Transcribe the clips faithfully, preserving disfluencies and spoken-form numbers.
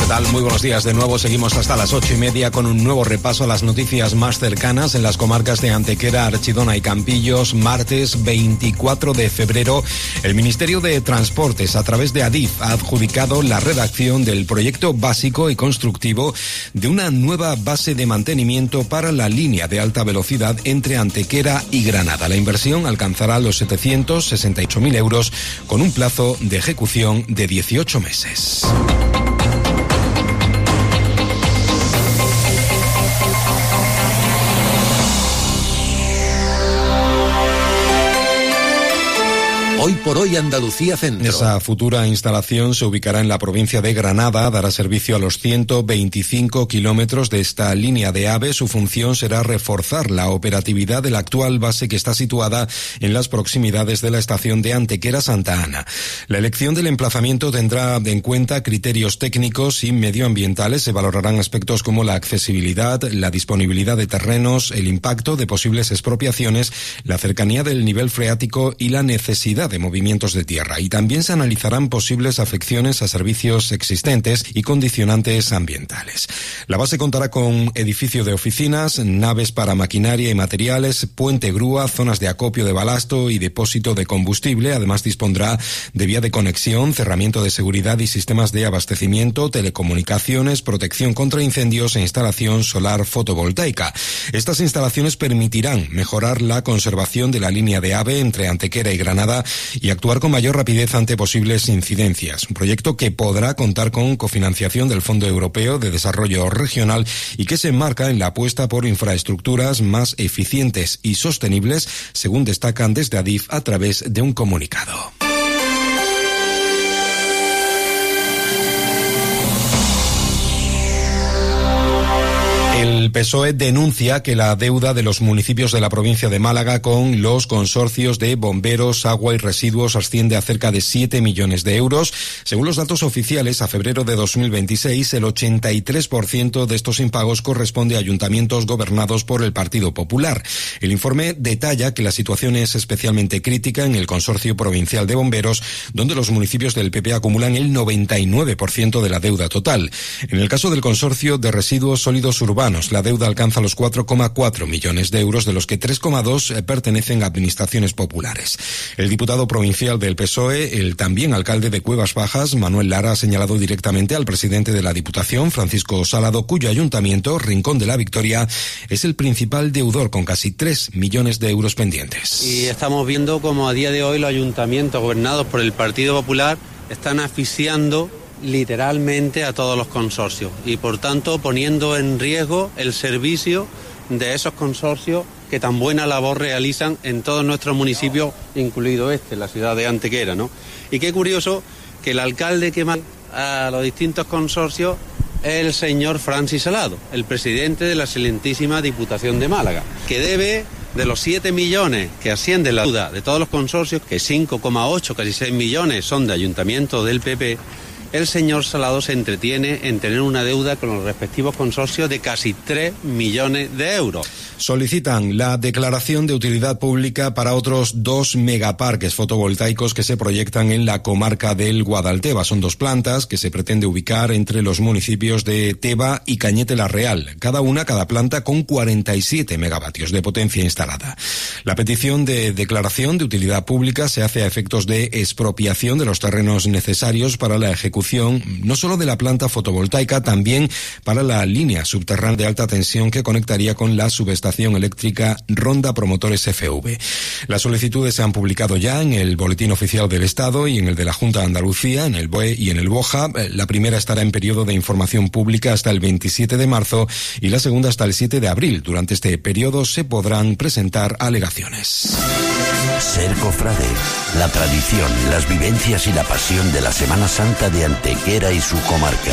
tal? Muy buenos días. De nuevo seguimos hasta las ocho y media con un nuevo repaso a las noticias más cercanas en las comarcas de Antequera, Archidona y Campillos. Martes veinticuatro de febrero, el Ministerio de Transportes, a través de Adif, ha adjudicado la redacción del proyecto básico y constructivo de una nueva base de mantenimiento para la línea de alta velocidad entre Antequera y Granada. La inversión alcanzará los setecientos sesenta y ocho mil euros con un plazo de ejecución de dieciocho meses. Hoy por hoy Andalucía Centro. Esa futura instalación se ubicará en la provincia de Granada, dará servicio a los ciento veinticinco kilómetros de esta línea de AVE. Su función será reforzar la operatividad de la actual base que está situada en las proximidades de la estación de Antequera Santa Ana. La elección del emplazamiento tendrá en cuenta criterios técnicos y medioambientales. Se valorarán aspectos como la accesibilidad, la disponibilidad de terrenos, el impacto de posibles expropiaciones, la cercanía del nivel freático y la necesidad de movimientos de tierra, y también se analizarán posibles afecciones a servicios existentes y condicionantes ambientales. La base contará con edificio de oficinas, naves para maquinaria y materiales, puente grúa, zonas de acopio de balasto y depósito de combustible. Además dispondrá de vía de conexión, cerramiento de seguridad y sistemas de abastecimiento, telecomunicaciones, protección contra incendios e instalación solar fotovoltaica. Estas instalaciones permitirán mejorar la conservación de la línea de AVE entre Antequera y Granada y actuar con mayor rapidez ante posibles incidencias. Un proyecto que podrá contar con cofinanciación del Fondo Europeo de Desarrollo Regional y que se enmarca en la apuesta por infraestructuras más eficientes y sostenibles, según destacan desde Adif a través de un comunicado. El P S O E denuncia que la deuda de los municipios de la provincia de Málaga con los consorcios de bomberos, agua y residuos asciende a cerca de siete millones de euros. Según los datos oficiales, a febrero de dos mil veintiséis, el ochenta y tres por ciento de estos impagos corresponde a ayuntamientos gobernados por el Partido Popular. El informe detalla que la situación es especialmente crítica en el Consorcio Provincial de Bomberos, donde los municipios del P P acumulan el noventa y nueve por ciento de la deuda total. En el caso del Consorcio de Residuos Sólidos Urbanos, la deuda alcanza los cuatro coma cuatro millones de euros, de los que tres coma dos pertenecen a administraciones populares. El diputado provincial del P S O E, el también alcalde de Cuevas Bajas, Manuel Lara, ha señalado directamente al presidente de la Diputación, Francisco Salado, cuyo ayuntamiento, Rincón de la Victoria, es el principal deudor con casi tres millones de euros pendientes. Y estamos viendo como a día de hoy los ayuntamientos gobernados por el Partido Popular están asfixiando literalmente a todos los consorcios y por tanto poniendo en riesgo el servicio de esos consorcios que tan buena labor realizan en todos nuestros municipios, incluido este, la ciudad de Antequera, ¿no? Y qué curioso que el alcalde que manda a los distintos consorcios es el señor Francis Salado, el presidente de la excelentísima Diputación de Málaga, que debe de los siete millones que asciende la deuda de todos los consorcios, que cinco coma ocho, casi seis millones son de ayuntamientos del P P. El señor Salado se entretiene en tener una deuda con los respectivos consorcios de casi tres millones de euros. Solicitan la declaración de utilidad pública para otros dos megaparques fotovoltaicos que se proyectan en la comarca del Guadalteba. Son dos plantas que se pretende ubicar entre los municipios de Teba y Cañete la Real. Cada una, cada planta con cuarenta y siete megavatios de potencia instalada. La petición de declaración de utilidad pública se hace a efectos de expropiación de los terrenos necesarios para la ejecución no solo de la planta fotovoltaica, también para la línea subterránea de alta tensión que conectaría con la subestación eléctrica Ronda Promotores F V. Las solicitudes se han publicado ya en el Boletín Oficial del Estado y en el de la Junta de Andalucía, en el B O E y en el BOJA. La primera estará en periodo de información pública hasta el veintisiete de marzo y la segunda hasta el siete de abril. Durante este periodo se podrán presentar alegaciones. Ser cofrade, la tradición, las vivencias y la pasión de la Semana Santa de Antequera y su comarca.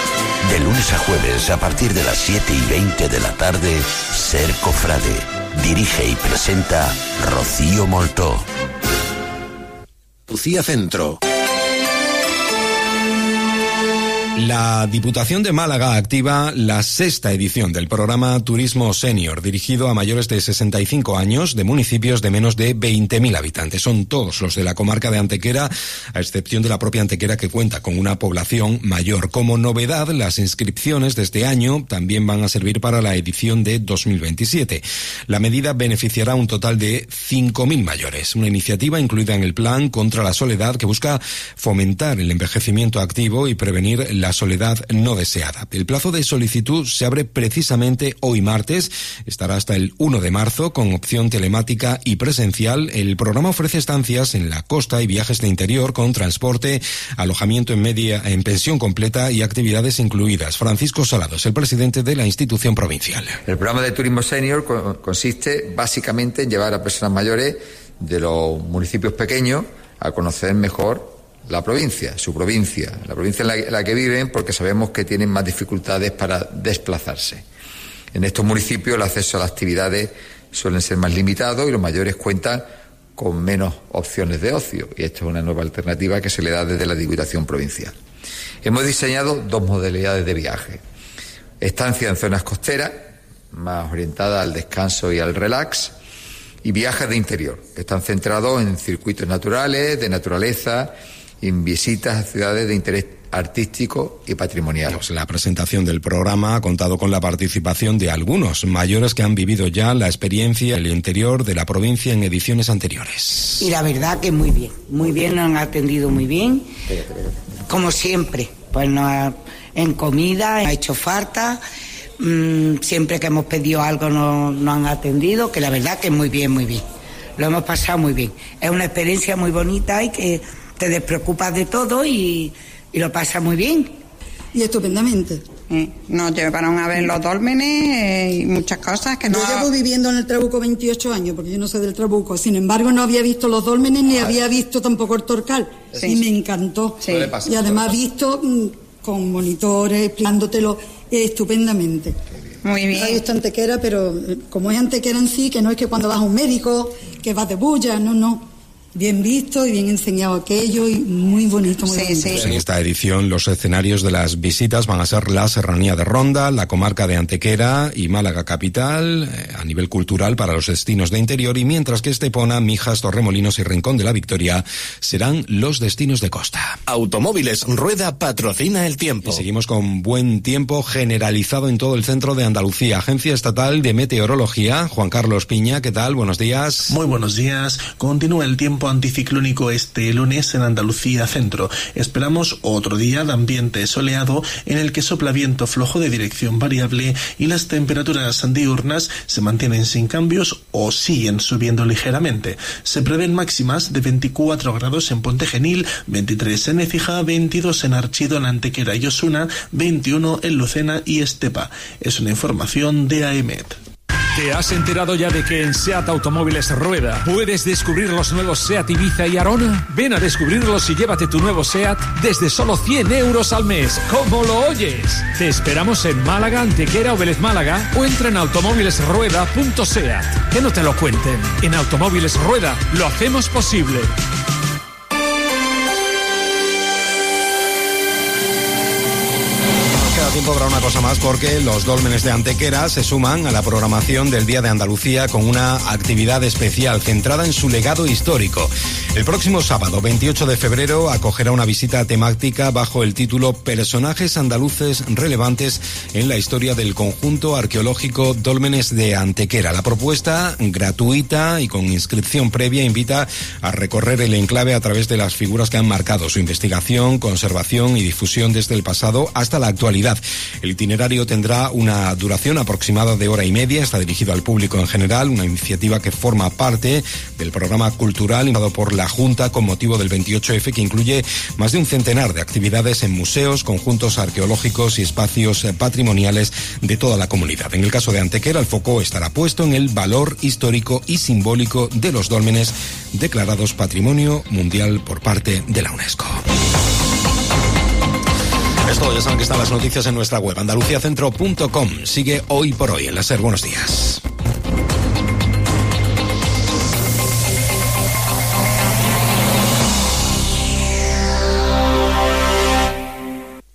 De lunes a jueves, a partir de las siete y veinte de la tarde, Ser cofrade. Dirige y presenta Rocío Moltó. Andalucía Centro. La Diputación de Málaga activa la sexta edición del programa Turismo Senior, dirigido a mayores de sesenta y cinco años de municipios de menos de veinte mil habitantes. Son todos los de la comarca de Antequera, a excepción de la propia Antequera, que cuenta con una población mayor. Como novedad, las inscripciones de este año también van a servir para la edición de dos mil veintisiete. La medida beneficiará a un total de cinco mil mayores. Una iniciativa incluida en el Plan contra la Soledad que busca fomentar el envejecimiento activo y prevenir la soledad no deseada. El plazo de solicitud se abre precisamente hoy martes, estará hasta el uno de marzo con opción telemática y presencial. El programa ofrece estancias en la costa y viajes de interior con transporte, alojamiento en media, en pensión completa y actividades incluidas. Francisco Salado es el presidente de la institución provincial. El programa de Turismo Senior consiste básicamente en llevar a personas mayores de los municipios pequeños a conocer mejor la provincia, su provincia, la provincia en la, en la que viven, porque sabemos que tienen más dificultades para desplazarse. En estos municipios el acceso a las actividades suelen ser más limitado y los mayores cuentan con menos opciones de ocio, y esto es una nueva alternativa que se le da desde la Diputación Provincial. Hemos diseñado dos modalidades de viaje: estancia en zonas costeras, más orientada al descanso y al relax, y viajes de interior, que están centrados en circuitos naturales, de naturaleza, en visitas a ciudades de interés artístico y patrimonial. Pues la presentación del programa ha contado con la participación de algunos mayores que han vivido ya la experiencia en el interior de la provincia en ediciones anteriores. Y la verdad que muy bien, muy bien, nos han atendido muy bien, como siempre, pues nos ha, en comida, ha hecho falta, mmm, siempre que hemos pedido algo nos, nos han atendido, que la verdad que muy bien, muy bien, lo hemos pasado muy bien. Es una experiencia muy bonita y que te despreocupas de todo y, y lo pasas muy bien. Y estupendamente. Eh, nos llevaron a ver los dólmenes eh, y muchas cosas que no... Yo llevo viviendo en el Trabuco veintiocho años, porque yo no soy del Trabuco. Sin embargo, no había visto los dólmenes ni había visto tampoco el Torcal. Sí. Y me encantó. Sí. Y además visto con monitores, explicándotelo estupendamente. Muy bien. Ahí está Antequera, pero como es Antequera en sí, que no es que cuando vas a un médico, que vas de bulla, no, no. Bien visto y bien enseñado aquello y muy bonito, muy sí, bonito. Sí. En esta edición los escenarios de las visitas van a ser la Serranía de Ronda, la comarca de Antequera y Málaga capital, eh, a nivel cultural para los destinos de interior, y mientras que Estepona, Mijas, Torremolinos y Rincón de la Victoria serán los destinos de costa. Automóviles Rueda patrocina el tiempo. Y seguimos con buen tiempo generalizado en todo el centro de Andalucía. Agencia Estatal de Meteorología, Juan Carlos Piña, ¿qué tal? Buenos días. Muy buenos días. Continúa el tiempo anticiclónico este lunes en Andalucía centro. Esperamos otro día de ambiente soleado en el que sopla viento flojo de dirección variable y las temperaturas diurnas se mantienen sin cambios o siguen subiendo ligeramente. Se prevén máximas de veinticuatro grados en Ponte Genil, veintitrés en Écija, veintidós en Archido, en Antequera y Osuna, veintiuno en Lucena y Estepa. Es una información de A E M E T. ¿Te has enterado ya de que en SEAT Automóviles Rueda puedes descubrir los nuevos SEAT Ibiza y Arona? Ven a descubrirlos y llévate tu nuevo SEAT desde solo cien euros al mes. ¿Cómo lo oyes? Te esperamos en Málaga, Antequera o Vélez Málaga, o entra en automóvilesrueda punto seat. Que no te lo cuenten. En Automóviles Rueda lo hacemos posible. Tiempo para una cosa más, porque los dólmenes de Antequera se suman a la programación del Día de Andalucía con una actividad especial centrada en su legado histórico. El próximo sábado, veintiocho de febrero, acogerá una visita temática bajo el título Personajes andaluces relevantes en la historia del conjunto arqueológico Dólmenes de Antequera. La propuesta, gratuita y con inscripción previa, invita a recorrer el enclave a través de las figuras que han marcado su investigación, conservación y difusión desde el pasado hasta la actualidad. El itinerario tendrá una duración aproximada de hora y media, está dirigido al público en general, una iniciativa que forma parte del programa cultural impulsado por la Junta con motivo del veintiocho efe, que incluye más de un centenar de actividades en museos, conjuntos arqueológicos y espacios patrimoniales de toda la comunidad. En el caso de Antequera, el foco estará puesto en el valor histórico y simbólico de los dólmenes declarados Patrimonio Mundial por parte de la UNESCO. Esto, ya saben que están las noticias en nuestra web, andaluciacentro punto com. Sigue Hoy por Hoy en la SER. Buenos días.